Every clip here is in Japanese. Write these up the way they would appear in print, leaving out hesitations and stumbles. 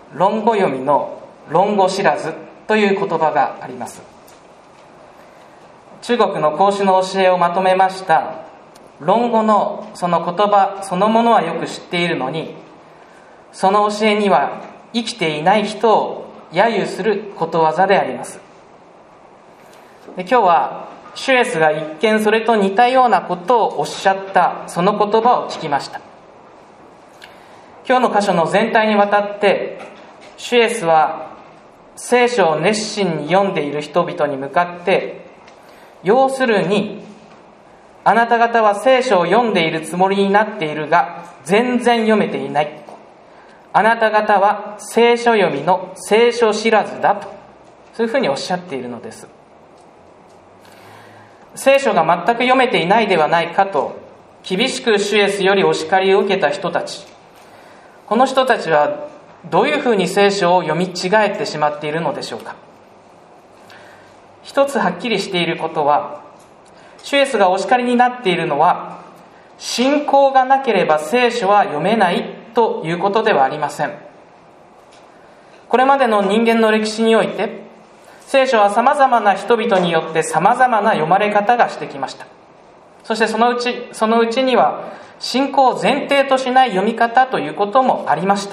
論語読みの論語知らずという言葉があります。中国の孔子の教えをまとめました論語のその言葉そのものはよく知っているのに、その教えには生きていない人を揶揄することわざであります。で、今日はシュエスが一見それと似たようなことをおっしゃったその言葉を聞きました。今日の箇所の全体にわたってシュエスは聖書を熱心に読んでいる人々に向かって、要するにあなた方は聖書を読んでいるつもりになっているが全然読めていない、あなた方は聖書読みの聖書知らずだと、そういうふうにおっしゃっているのです。聖書が全く読めていないではないかと厳しくシュエスよりお叱りを受けた人たち、この人たちはどういうふうに聖書を読み違えてしまっているのでしょうか。一つはっきりしていることは、シュエスがお叱りになっているのは信仰がなければ聖書は読めないということではありません。これまでの人間の歴史において聖書はさまざまな人々によってさまざまな読まれ方がしてきました。そしてそのうちには信仰を前提としない読み方ということもありました。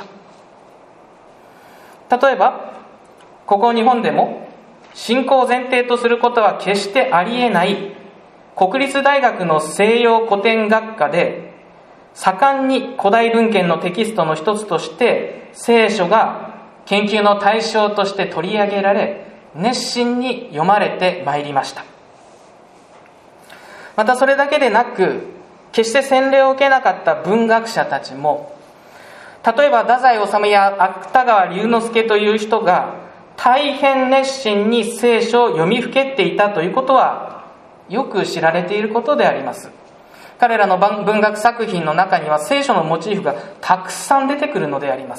例えばここ日本でも信仰を前提とすることは決してありえない国立大学の西洋古典学科で盛んに古代文献のテキストの一つとして聖書が研究の対象として取り上げられ、熱心に読まれてまいりました。またそれだけでなく、決して洗礼を受けなかった文学者たちも、例えば太宰治や芥川龍之介という人が大変熱心に聖書を読みふけっていたということはよく知られていることであります。彼らの文学作品の中には聖書のモチーフがたくさん出てくるのであります。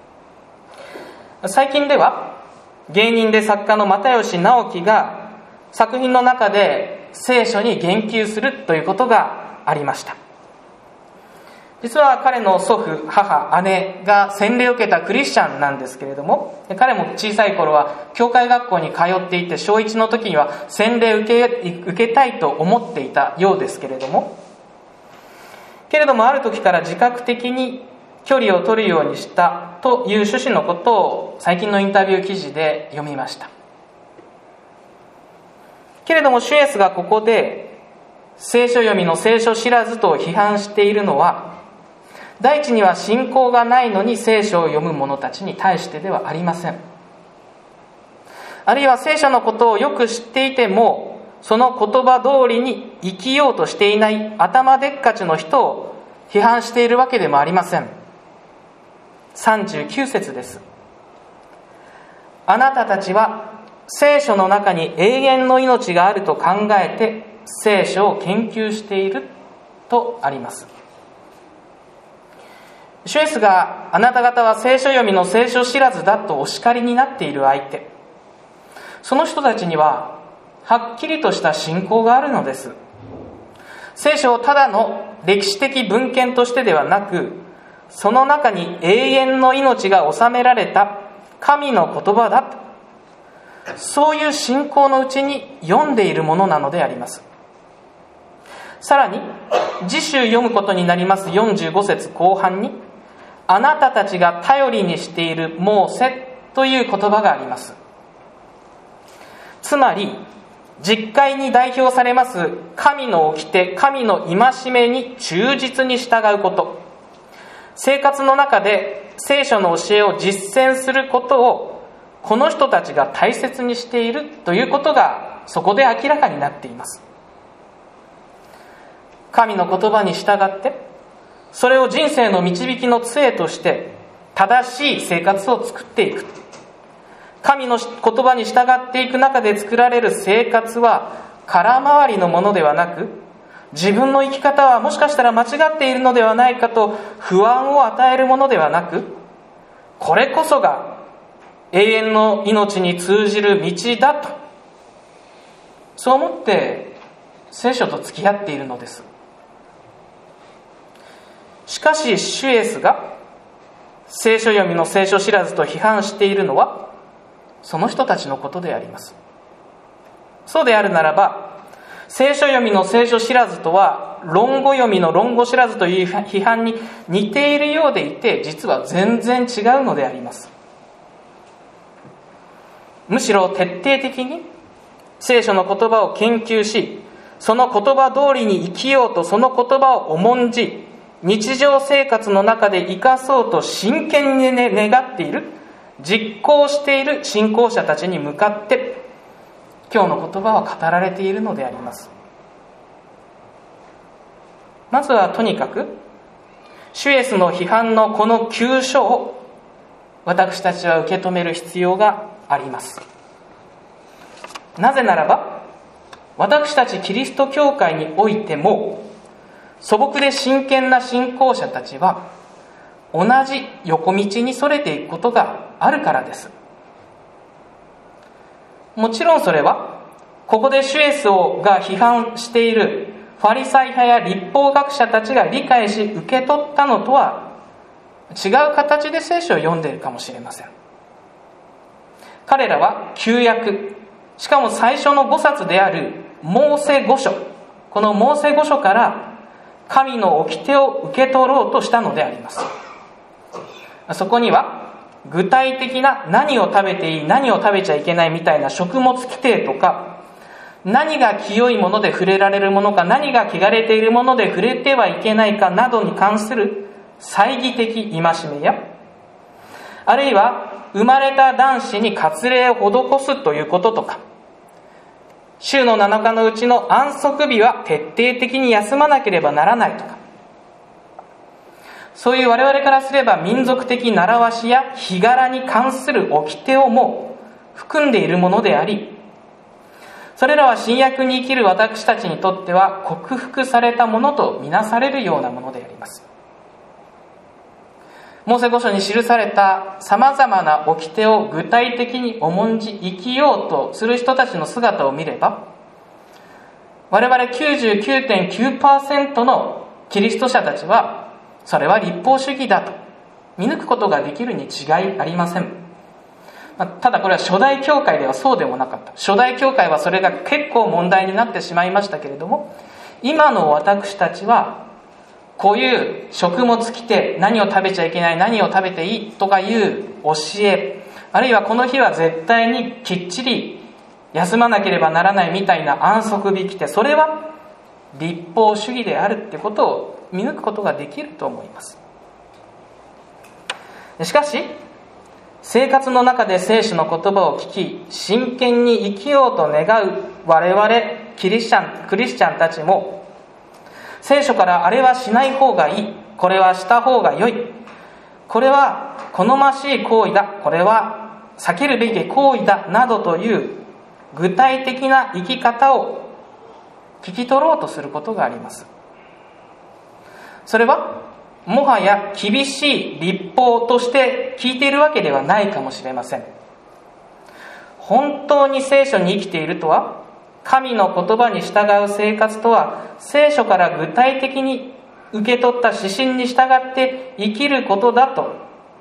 最近では芸人で作家の又吉直樹が作品の中で聖書に言及するということがありました。実は彼の祖父、母、姉が洗礼を受けたクリスチャンなんですけれども、彼も小さい頃は教会学校に通っていて、小1の時には洗礼を受けたいと思っていたようですけれども、ある時から自覚的に距離を取るようにしたという趣旨のことを最近のインタビュー記事で読みました。けれどもシュエスがここで聖書読みの聖書知らずと批判しているのは、第一には信仰がないのに聖書を読む者たちに対してではありません。あるいは聖書のことをよく知っていてもその言葉通りに生きようとしていない頭でっかちの人を批判しているわけでもありません。39節です。あなたたちは聖書の中に永遠の命があると考えて聖書を研究しているとあります。シュエスがあなた方は聖書読みの聖書知らずだとお叱りになっている相手、その人たちにははっきりとした信仰があるのです。聖書をただの歴史的文献としてではなく、その中に永遠の命が収められた神の言葉だと、そういう信仰のうちに読んでいるものなのであります。さらに次週読むことになります45節後半に、あなたたちが頼りにしているモーセという言葉があります。つまり実戒に代表されます神の掟、神の戒めに忠実に従うこと、生活の中で聖書の教えを実践することをこの人たちが大切にしているということがそこで明らかになっています。神の言葉に従ってそれを人生の導きの杖として正しい生活を作っていく。神の言葉に従っていく中で作られる生活は空回りのものではなく、自分の生き方はもしかしたら間違っているのではないかと不安を与えるものではなく、これこそが永遠の命に通じる道だと、そう思って聖書と付き合っているのです。しかしシュエスが聖書読みの聖書知らずと批判しているのはその人たちのことであります。そうであるならば、聖書読みの聖書知らずとは論語読みの論語知らずという批判に似ているようでいて、実は全然違うのであります。むしろ徹底的に聖書の言葉を研究し、その言葉通りに生きようとその言葉を重んじ、日常生活の中で生かそうと真剣に願っている、実行している信仰者たちに向かって今日の言葉は語られているのであります。まずはとにかく主イエスの批判のこの急所を私たちは受け止める必要があります。なぜならば、私たちキリスト教会においても素朴で真剣な信仰者たちは同じ横道にそれていくことがあるからです。もちろんそれはここで主イエスが批判しているファリサイ派や律法学者たちが理解し受け取ったのとは違う形で聖書を読んでいるかもしれません。彼らは旧約、しかも最初の5冊であるモーセ5書、このモーセ5書から神の掟を受け取ろうとしたのであります。そこには具体的な何を食べていい、何を食べちゃいけないみたいな食物規定とか、何が清いもので触れられるものか、何が汚れているもので触れてはいけないかなどに関する猜疑的戒めや、あるいは生まれた男子に割礼を施すということとか、週の7日のうちの安息日は徹底的に休まなければならないとか、そういう我々からすれば民族的習わしや日柄に関する掟をも含んでいるものであり、それらは新約に生きる私たちにとっては克服されたものとみなされるようなものであります。モーセ5書に記されたさまざまな掟を具体的に重んじ生きようとする人たちの姿を見れば、我々 99.9% のキリスト者たちはそれは律法主義だと見抜くことができるに違いありません。ただこれは初代教会ではそうでもなかった。初代教会はそれが結構問題になってしまいましたけれども、今の私たちはこういう食物規定、何を食べちゃいけない、何を食べていいとかいう教え、あるいはこの日は絶対にきっちり休まなければならないみたいな安息日規定、それは律法主義であるってことを見抜くことができると思います。しかし生活の中で聖書の言葉を聞き真剣に生きようと願う我々クリスチャンたちも、聖書からあれはしない方がいい、これはした方が良い、これは好ましい行為だ、これは避けるべき行為だなどという具体的な生き方を聞き取ろうとすることがあります。それはもはや厳しい律法として聞いているわけではないかもしれません。本当に聖書に生きているとは、神の言葉に従う生活とは、聖書から具体的に受け取った指針に従って生きることだと、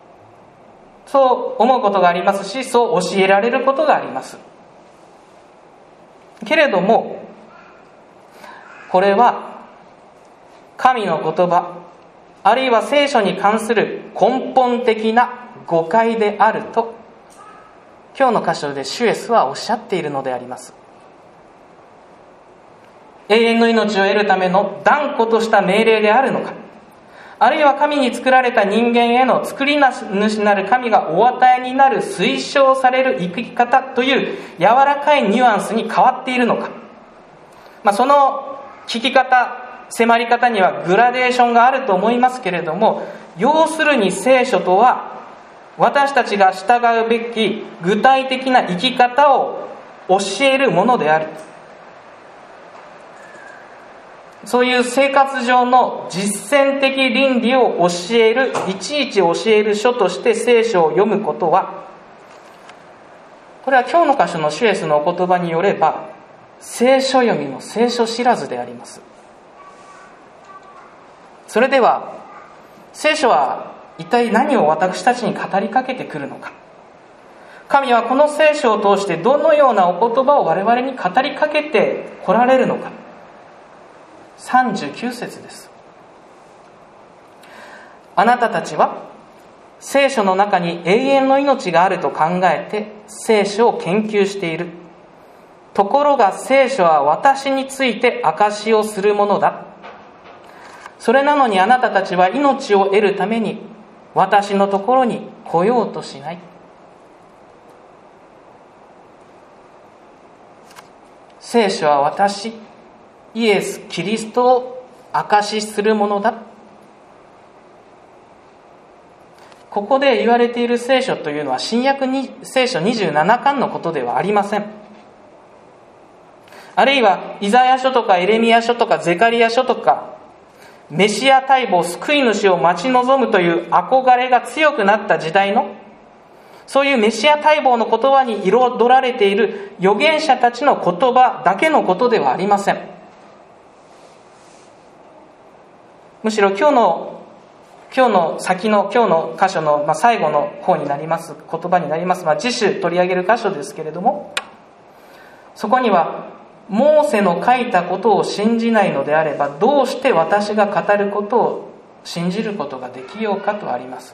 そう思うことがありますし、そう教えられることがあります。けれどもこれは神の言葉、あるいは聖書に関する根本的な誤解であると今日の箇所で主イエスはおっしゃっているのであります。永遠の命を得るための断固とした命令であるのか、あるいは神に作られた人間への作り主なる神がお与えになる推奨される生き方という柔らかいニュアンスに変わっているのか、その聞き方、迫り方にはグラデーションがあると思いますけれども、要するに聖書とは私たちが従うべき具体的な生き方を教えるものである。そういう生活上の実践的倫理を教える、いちいち教える書として聖書を読むことは、これは今日の箇所の主イエスのお言葉によれば聖書読みの聖書知らずであります。それでは聖書は一体何を私たちに語りかけてくるのか。神はこの聖書を通してどのようなお言葉を我々に語りかけて来られるのか。39節です。あなたたちは聖書の中に永遠の命があると考えて聖書を研究している。ところが聖書は私について証しをするものだ。それなのにあなたたちは命を得るために私のところに来ようとしない。聖書は私、イエス・キリストを証しするものだ。ここで言われている聖書というのは新約に聖書27巻のことではありません。あるいはイザヤ書とかエレミヤ書とかゼカリヤ書とかメシア待望、救い主を待ち望むという憧れが強くなった時代のそういうメシア待望の言葉に彩られている預言者たちの言葉だけのことではありません。むしろ今日の箇所の最後の方になります言葉になります、次週取り上げる箇所ですけれども、そこにはモーセの書いたことを信じないのであればどうして私が語ることを信じることができようかとあります。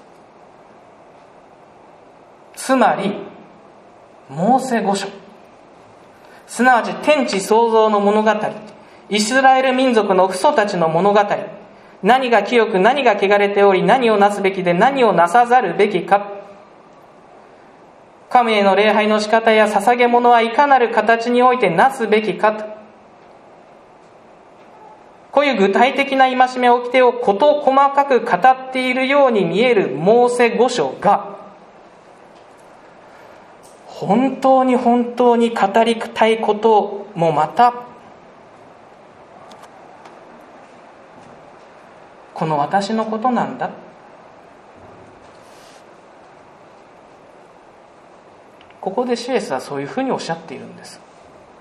つまりモーセ五書、すなわち天地創造の物語、イスラエル民族の父祖たちの物語、何が清く何が汚れており何をなすべきで何をなさざるべきか、神への礼拝の仕方や捧げ物はいかなる形においてなすべきかと、こういう具体的な戒め掟を事細かく語っているように見えるモーセ五書が本当に語りたいこともまたこの私のことなんだ。ここで主イエスはそういうふうにおっしゃっているんです。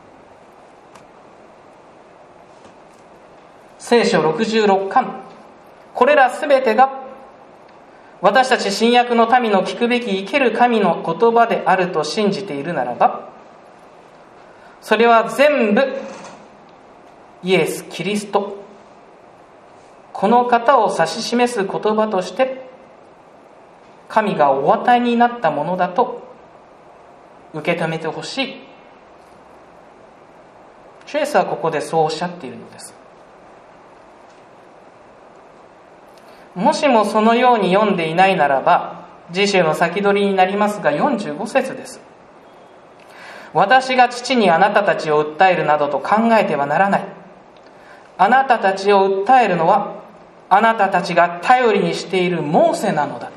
聖書66巻、これらすべてが私たち新約の民の聞くべき生ける神の言葉であると信じているならば、それは全部イエス・キリスト、この方を指し示す言葉として神がお与えになったものだと受け止めてほしい。主イエスはここでそうおっしゃっているのです。もしもそのように読んでいないならば、次週の先取りになりますが45節です。私が父にあなたたちを訴えるなどと考えてはならない。あなたたちを訴えるのはあなたたちが頼りにしているモーセなのだ。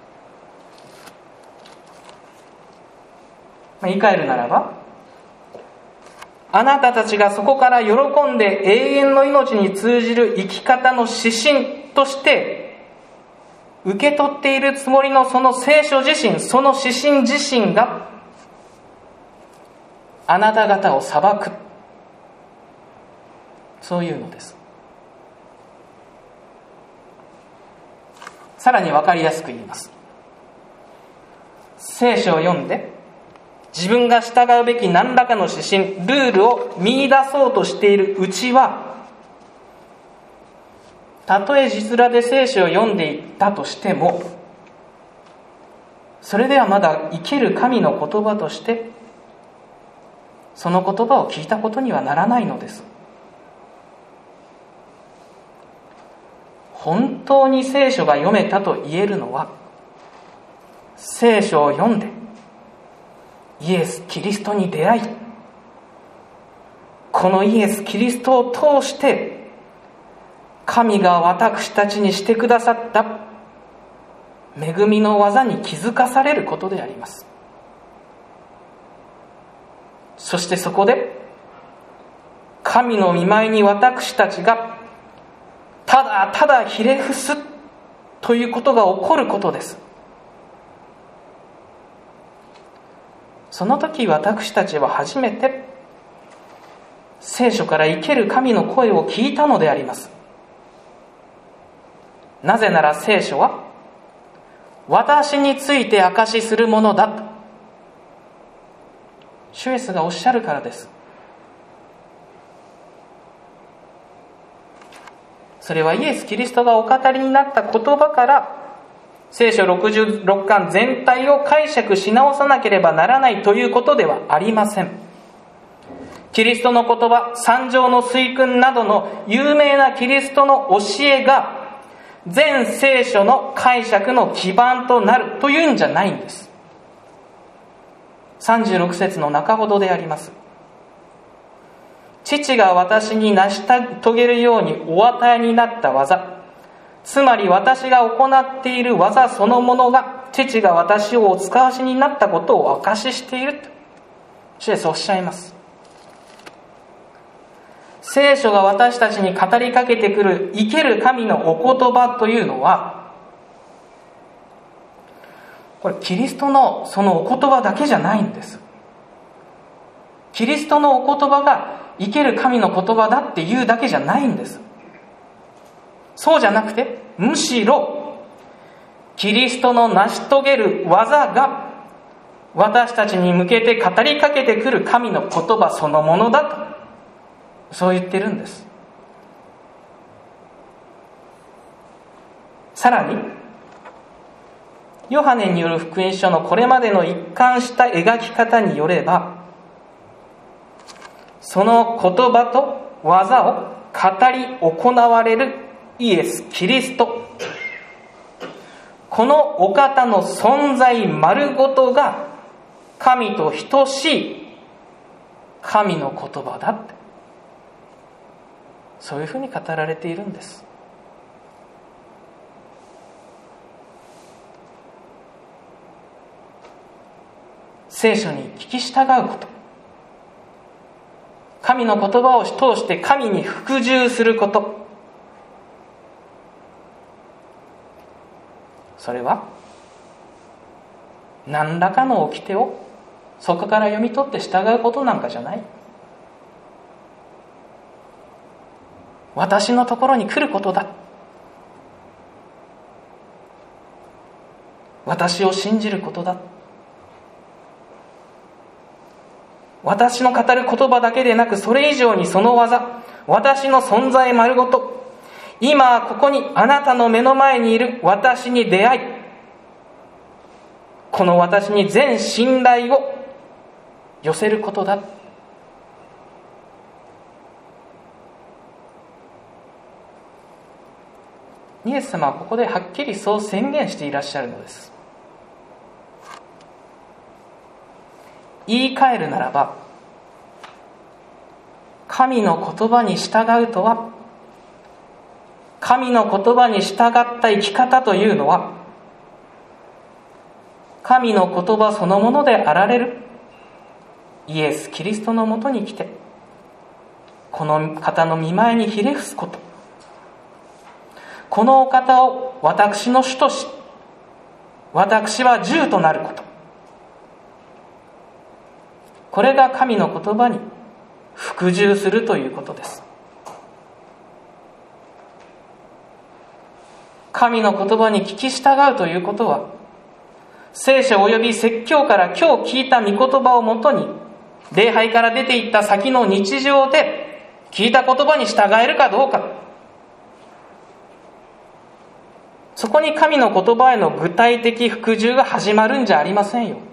言い換えるならば、あなたたちがそこから喜んで永遠の命に通じる生き方の指針として受け取っているつもりのその聖書自身、その指針自身があなた方を裁く、そういうのです。さらに分かりやすく言います。聖書を読んで自分が従うべき何らかの指針、ルールを見出そうとしているうちは、たとえ字面で聖書を読んでいったとしても、それではまだ生ける神の言葉としてその言葉を聞いたことにはならないのです。本当に聖書が読めたと言えるのは、聖書を読んでイエス・キリストに出会い、このイエス・キリストを通して神が私たちにしてくださった恵みの技に気づかされることであります。そしてそこで神の御前に私たちがただただひれ伏すということが起こることです。その時私たちは初めて聖書から生ける神の声を聞いたのであります。なぜなら聖書は私について証しするものだと主イエスがおっしゃるからです。それはイエス・キリストがお語りになった言葉から聖書66巻全体を解釈し直さなければならないということではありません。キリストの言葉、三条の水訓などの有名なキリストの教えが全聖書の解釈の基盤となるというんじゃないんです。36節の中ほどであります。父が私に成し遂げるようにお与えになった技、つまり私が行っている技そのものが父が私をお使わしになったことを証ししていると主イエスおっしゃいます。聖書が私たちに語りかけてくる生ける神のお言葉というのは、これキリストのそのお言葉だけじゃないんです。キリストのお言葉が生ける神の言葉だっていうだけじゃないんです。そうじゃなくて、むしろキリストの成し遂げる技が私たちに向けて語りかけてくる神の言葉そのものだと、そう言ってるんです。さらにヨハネによる福音書のこれまでの一貫した描き方によれば、その言葉と技を語り行われるイエス・キリスト、このお方の存在丸ごとが神と等しい神の言葉だって、そういうふうに語られているんです。聖書に聞き従うこと、神の言葉を通して神に服従すること、それは何らかの掟をそこから読み取って従うことなんかじゃない。私のところに来ることだ。私を信じることだ。私の語る言葉だけでなく、それ以上にその技、私の存在丸ごと、今ここにあなたの目の前にいる私に出会い、この私に全信頼を寄せることだ。イエス様はここではっきりそう宣言していらっしゃるのです。言い換えるならば、神の言葉に従うとは、神の言葉に従った生き方というのは、神の言葉そのものであられるイエス・キリストのもとに来て、この方の御前にひれ伏すこと、このお方を私の主とし、私は従となること、これが神の言葉に服従するということです。神の言葉に聞き従うということは、聖書及び説教から今日聞いた御言葉をもとに、礼拝から出ていった先の日常で聞いた言葉に従えるかどうか、そこに神の言葉への具体的服従が始まるんじゃありませんよ。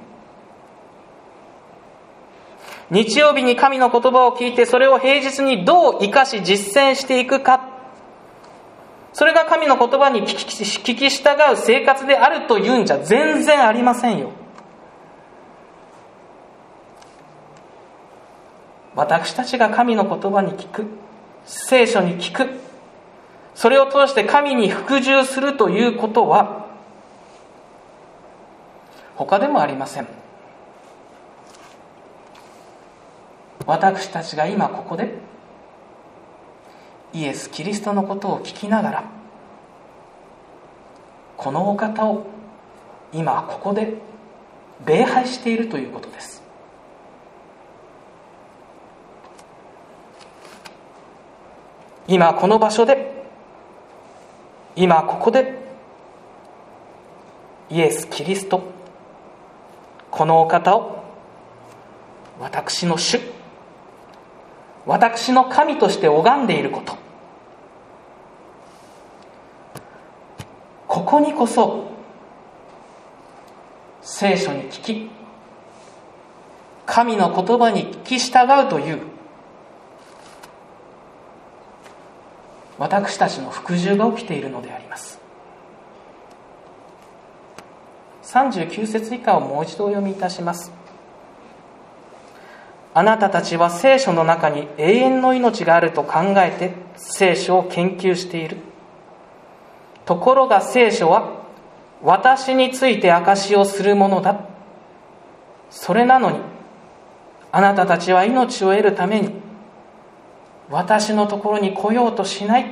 日曜日に神の言葉を聞いて、それを平日にどう生かし実践していくか、それが神の言葉に聞き従う生活であるというんじゃ全然ありませんよ。私たちが神の言葉に聞く、聖書に聞く、それを通して神に服従するということは他でもありません。私たちが今ここでイエス・キリストのことを聞きながら、このお方を今ここで礼拝しているということです。今この場所で、今ここでイエス・キリスト、このお方を私の主、私の神として拝んでいること、ここにこそ聖書に聞き、神の言葉に聞き従うという私たちの服従が起きているのであります。39節以下をもう一度お読みいたします。あなたたちは聖書の中に永遠の命があると考えて聖書を研究している。ところが聖書は私について証しをするものだ。それなのにあなたたちは命を得るために私のところに来ようとしない。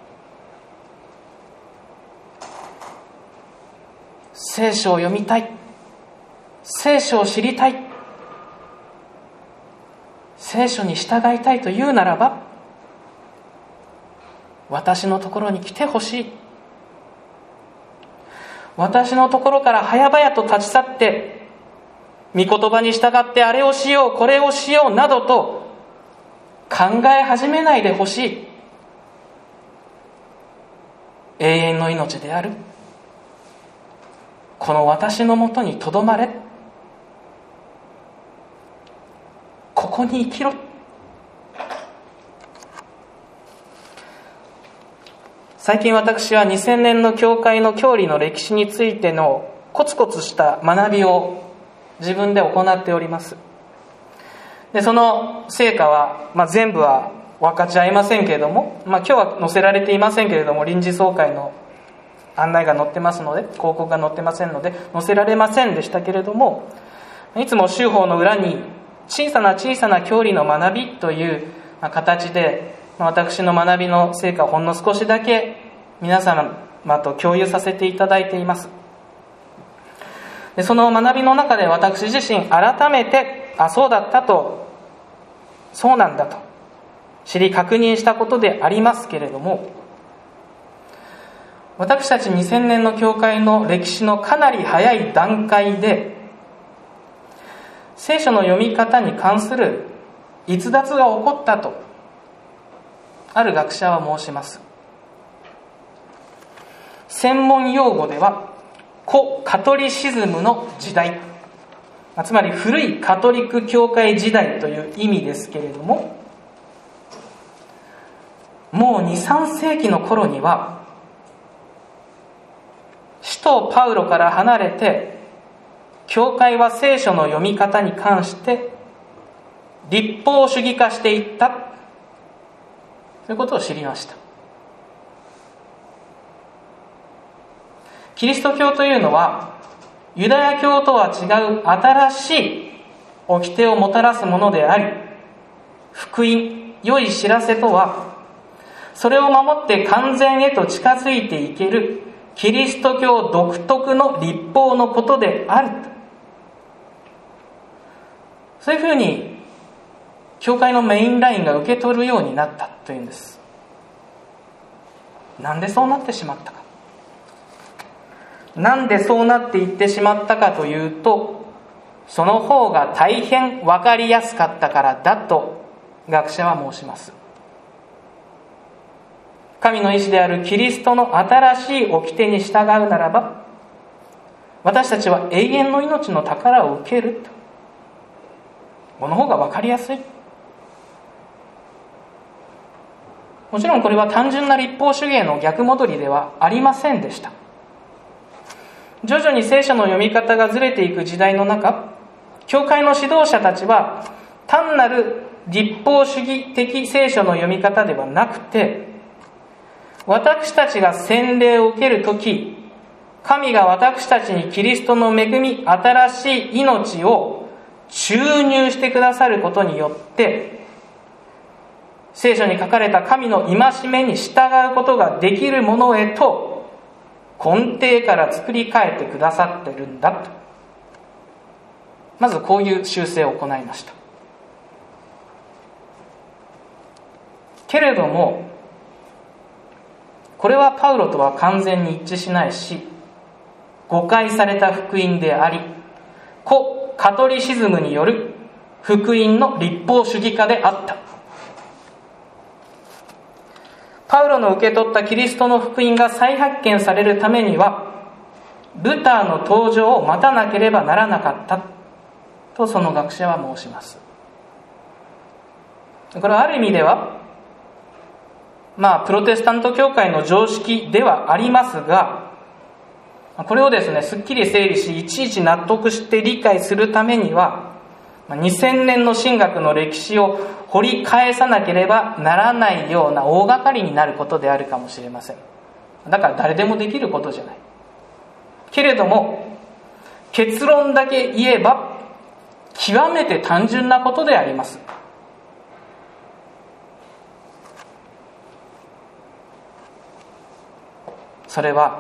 聖書を読みたい、聖書を知りたい、聖書に従いたいというならば、私のところに来てほしい。私のところから早々と立ち去って、御言葉に従ってあれをしよう、これをしようなどと考え始めないでほしい。永遠の命であるこの私のもとにとどまれ。ここに生きろ。最近私は2000年の教会の教理の歴史についてのコツコツした学びを自分で行っております。でその成果は、全部は分かち合いませんけれども、今日は載せられていませんけれども、臨時総会の案内が載ってますので、広告が載ってませんので載せられませんでしたけれども、いつも修法の裏に小さな小さな教理の学びという形で、私の学びの成果をほんの少しだけ皆様と共有させていただいています。でその学びの中で私自身改めて、そうだったと、そうなんだと知り確認したことでありますけれども、私たち2000年の教会の歴史のかなり早い段階で、聖書の読み方に関する逸脱が起こったとある学者は申します。専門用語では古カトリシズムの時代、つまり古いカトリック教会時代という意味ですけれども、もう 2,3 世紀の頃には使徒パウロから離れて、教会は聖書の読み方に関して立法主義化していったということを知りました。キリスト教というのはユダヤ教とは違う新しい掟をもたらすものであり、福音、良い知らせとはそれを守って完全へと近づいていけるキリスト教独特の律法のことである。そういうふうに教会のメインラインが受け取るようになったというんです。なんでそうなってしまったか。なんでそうなっていってしまったかというと、その方が大変分かりやすかったからだと学者は申します。神の意志であるキリストの新しい掟に従うならば、私たちは永遠の命の宝を受けると。この方が分かりやすい。もちろんこれは単純な律法主義への逆戻りではありませんでした。徐々に聖書の読み方がずれていく時代の中、教会の指導者たちは単なる律法主義的聖書の読み方ではなくて、私たちが洗礼を受けるとき、神が私たちにキリストの恵み、新しい命を注入してくださることによって、聖書に書かれた神の戒めに従うことができるものへと根底から作り変えてくださっているんだと、まずこういう修正を行いました。けれどもこれはパウロとは完全に一致しないし、 誤解された福音であり、古カトリシズムによる福音の立法主義化であった。パウロの受け取ったキリストの福音が再発見されるためには、ルターの登場を待たなければならなかったとその学者は申します。これはある意味ではプロテスタント教会の常識ではありますが、これをですね、すっきり整理しいちいち納得して理解するためには2000年の神学の歴史を掘り返さなければならないような大掛かりになることであるかもしれません。だから誰でもできることじゃないけれども、結論だけ言えば極めて単純なことであります。それは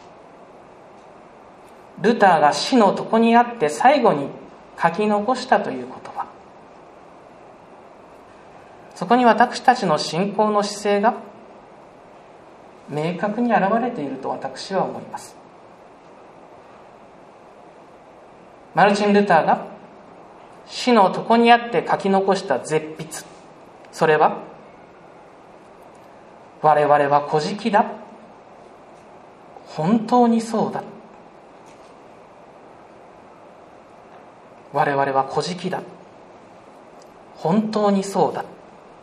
ルターが死の床にあって最後に書き残したという言葉、そこに私たちの信仰の姿勢が明確に現れていると私は思います。マルチン・ルターが死の床にあって書き残した絶筆、それは我々は孤寂だ、本当にそうだ、我々は孤寂だ、本当にそうだ、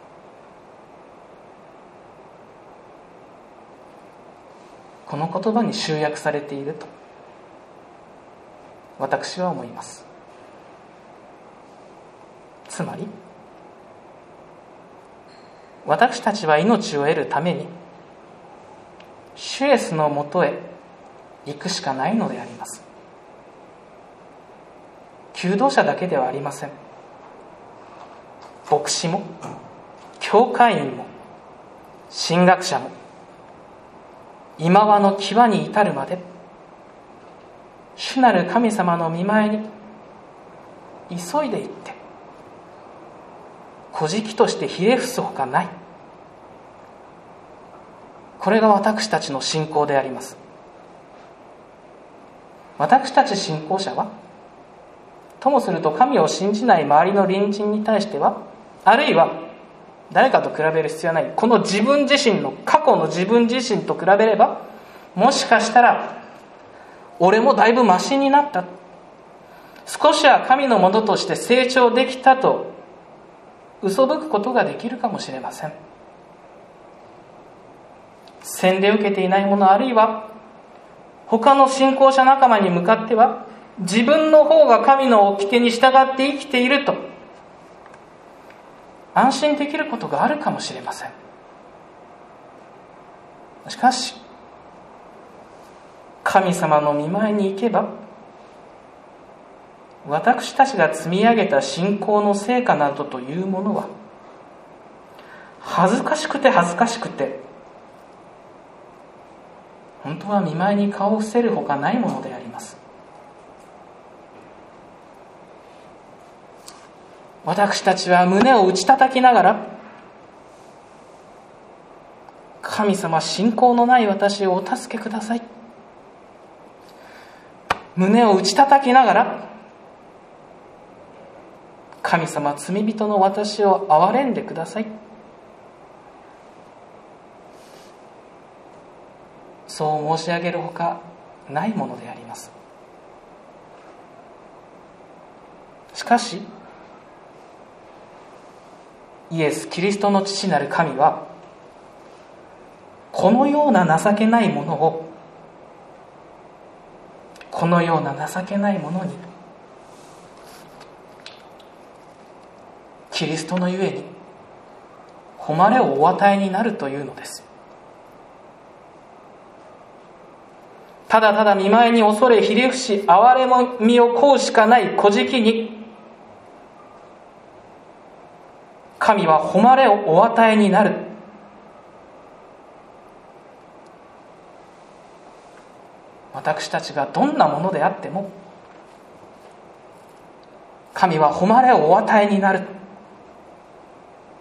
この言葉に集約されていると私は思います。つまり私たちは命を得るために主イエスのもとへ行くしかないのであります。求道者だけではありません。牧師も教会員も神学者も今はの際に至るまで主なる神様の御前に急いで行って孤寂としてひれ伏すほかない。これが私たちの信仰であります。私たち信仰者はともすると神を信じない周りの隣人に対しては、あるいは誰かと比べる必要はない、この自分自身の過去の自分自身と比べれば、もしかしたら俺もだいぶマシになった、少しは神のものとして成長できたと嘘吹くことができるかもしれません。洗礼を受けていない者、あるいは他の信仰者仲間に向かっては、自分の方が神の掟に従って生きていると安心できることがあるかもしれません。しかし神様の御前に行けば、私たちが積み上げた信仰の成果などというものは恥ずかしくて本当は御前に顔を伏せるほかないものであります。私たちは胸を打ち叩きながら、神様、信仰のない私をお助けください、胸を打ち叩きながら、神様、罪人の私を憐れんでください、そう申し上げるほかないものであります。しかしイエス・キリストの父なる神は、このような情けないものを、このような情けないものにキリストのゆえに誉れをお与えになるというのです。ただただ御前に恐れひれ伏し、憐れみをこうしかない孤寂に、神は誉れをお与えになる。私たちがどんなものであっても、神は誉れをお与えになる。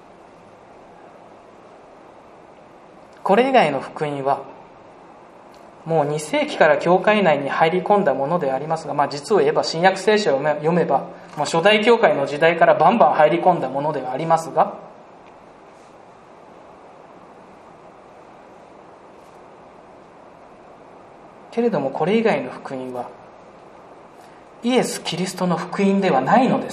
これ以外の福音はもう2世紀から教会内に入り込んだものでありますが、実を言えば新約聖書を読めば、初代教会の時代からバンバン入り込んだものではありますが、けれどもこれ以外の福音はイエス・キリストの福音ではないのです。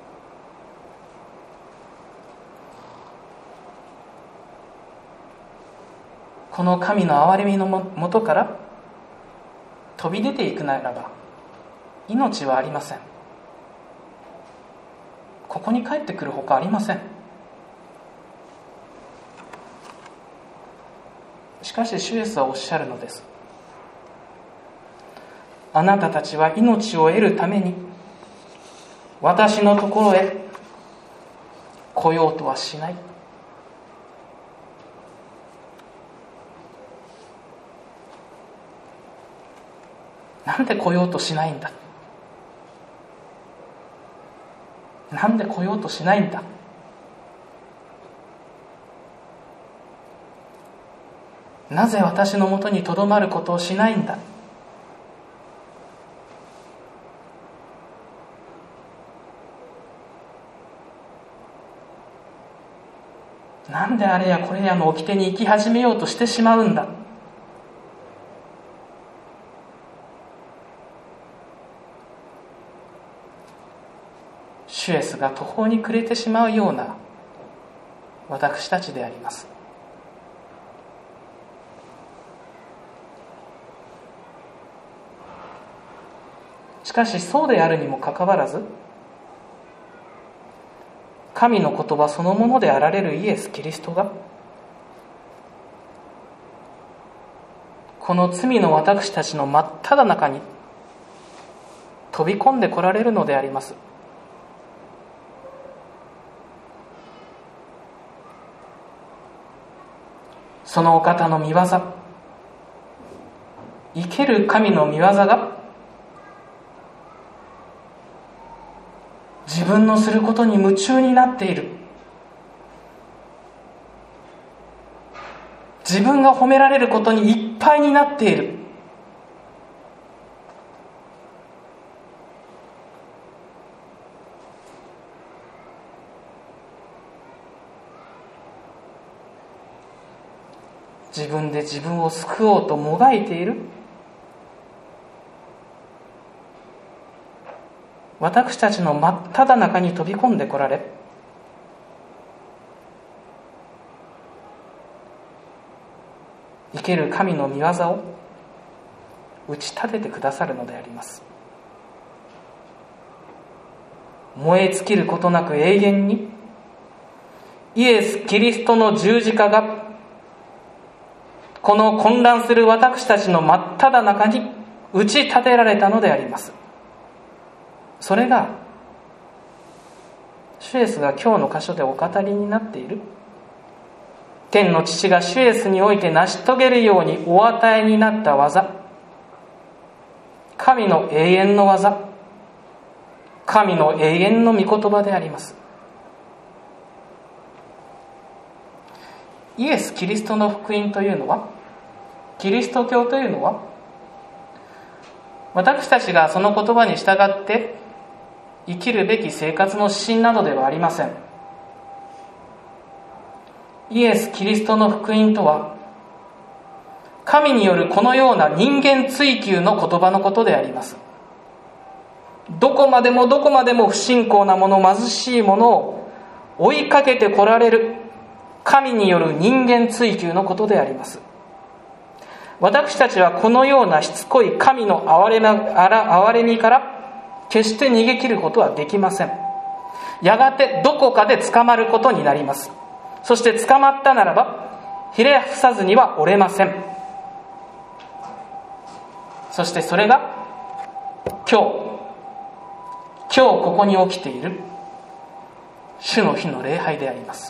この神の憐れみのもとから飛び出ていくならば命はありません。ここに帰ってくるほかありません。しかし主イエスはおっしゃるのです。あなたたちは命を得るために私のところへ来ようとはしない。なんで来ようとしないんだ。なんで来ようとしないんだ。なぜ私のもとにとどまることをしないんだ。なんであれやこれやの掟に生き始めようとしてしまうんだ。主イエスが途方に暮れてしまうような私たちであります。しかしそうであるにもかかわらず、神の言葉そのものであられるイエス・キリストがこの罪の私たちの真っ只中に飛び込んでこられるのであります。そのお方の御業、生ける神の御業が自分のすることに夢中になっている。自分が褒められることにいっぱいになっている。自分で自分を救おうともがいている。私たちの真っ只中に飛び込んでこられ、生ける神の御業を打ち立ててくださるのであります。燃え尽きることなく永遠にイエス・キリストの十字架がこの混乱する私たちの真っ只中に打ち立てられたのであります。それが主イエスが今日の箇所でお語りになっている天の父が主イエスにおいて成し遂げるようにお与えになった技、神の永遠の技、神の永遠の御言葉であります。イエス・キリストの福音というのは、キリスト教というのは、私たちがその言葉に従って生きるべき生活の指針などではありません。イエス・キリストの福音とは、神によるこのような人間追求の言葉のことであります。どこまでもどこまでも不信仰なもの、貧しいものを追いかけてこられる神による人間追求のことであります。私たちはこのようなしつこい神の憐れみから決して逃げ切ることはできません。やがてどこかで捕まることになります。そして捕まったならばひれ伏さずには折れません。そしてそれが今日ここに起きている主の日の礼拝であります。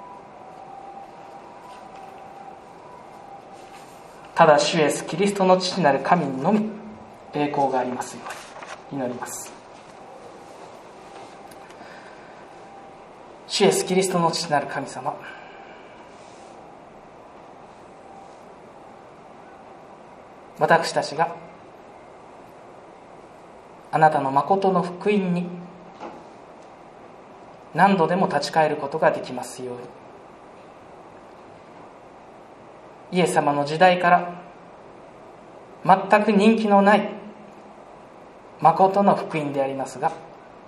ただ主イエスキリストの父なる神にのみ栄光がありますように祈ります。主イエスキリストの父なる神様、 私たちがあなたの誠の福音に何度でも立ち返ることができますように。イエス様の時代から全く人気のない誠の福音でありますが、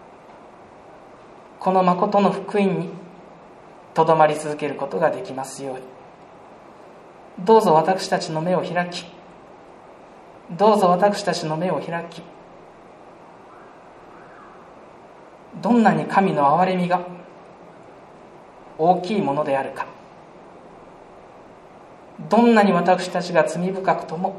この誠の福音にとどまり続けることができますように。どうぞ私たちの目を開き、どうぞ私たちの目を開き、どんなに神の憐れみが大きいものであるか、どんなに私たちが罪深くとも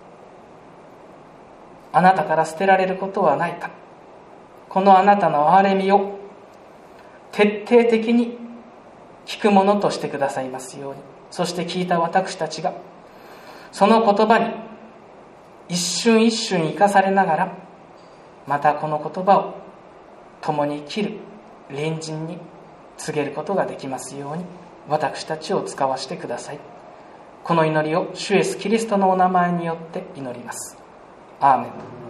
あなたから捨てられることはないか、このあなたの憐れみを徹底的に聞くものとしてくださいますように。そして聞いた私たちがその言葉に一瞬一瞬生かされながら、またこの言葉を共に生きる隣人に告げることができますように、私たちを使わせてください。この祈りを主イエスキリストのお名前によって祈ります。アーメン。